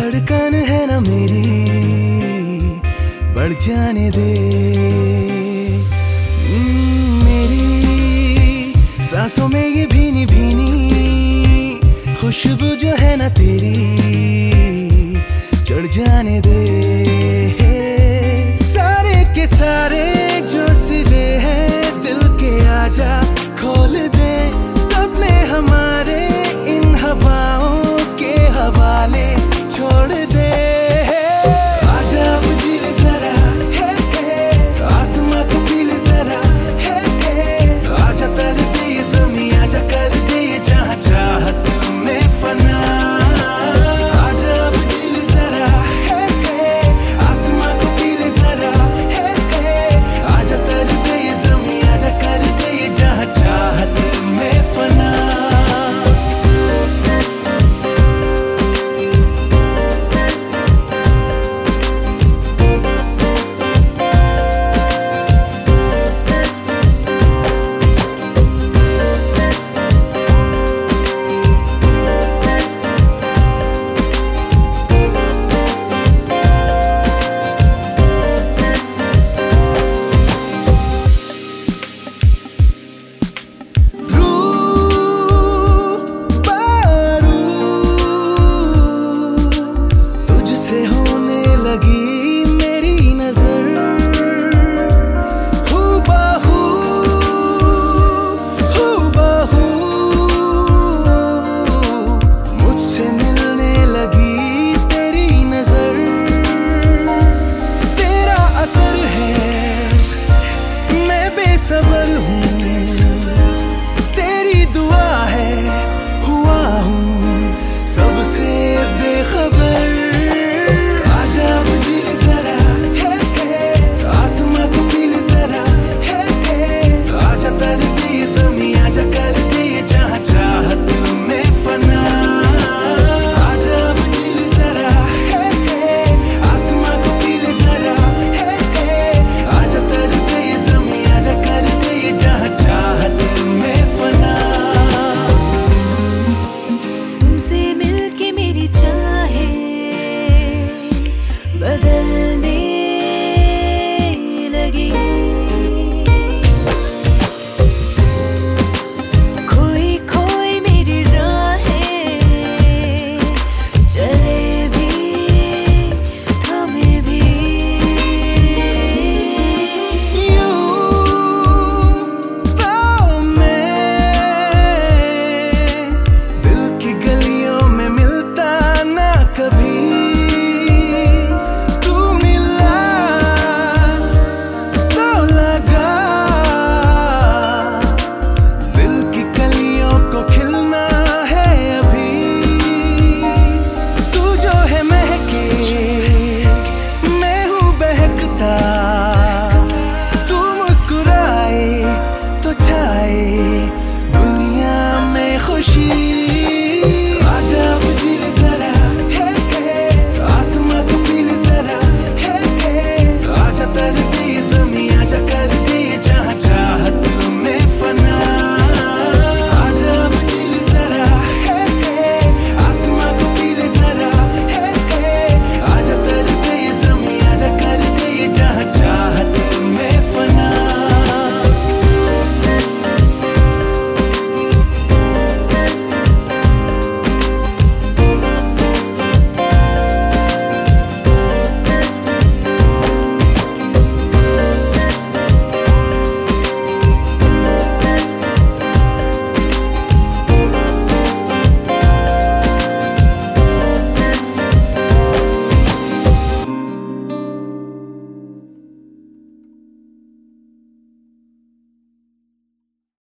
धड़कन है ना मेरी बढ़ जाने दे। मेरी सांसों में ये भीनी भीनी खुशबू जो है ना तेरी चढ़ जाने दे। सारे के सारे जो सिले हैं दिल के आजा खोल दे। सपने हमारे इन हवाओं के हवाले छोड़ दे। आजा अब जी ले जरा आसमां को पी ले जरा। आजा कर दे ये ज़मीं आजा कर दे ये जहाँ चाहत में फना। आजा अब जी ले जरा आसमां को पी ले जरा। आजा कर दे ये ज़मीं आजा कर दे ये जहाँ चाहत में फना। लगी